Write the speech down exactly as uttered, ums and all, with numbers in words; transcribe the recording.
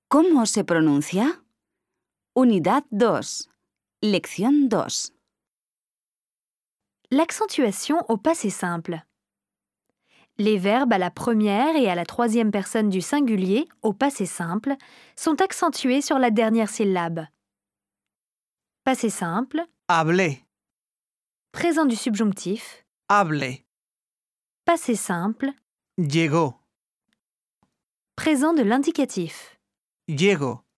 ¿Cómo se pronuncia? Unidad dos. Lección dos. L'accentuation au passé simple. Les verbes à la première et à la troisième personne du singulier au passé simple sont accentués sur la dernière syllabe. Passé simple, Hablé, présent du subjonctif, hablé. passé simple, Llegó, présent de l'indicatif. llego.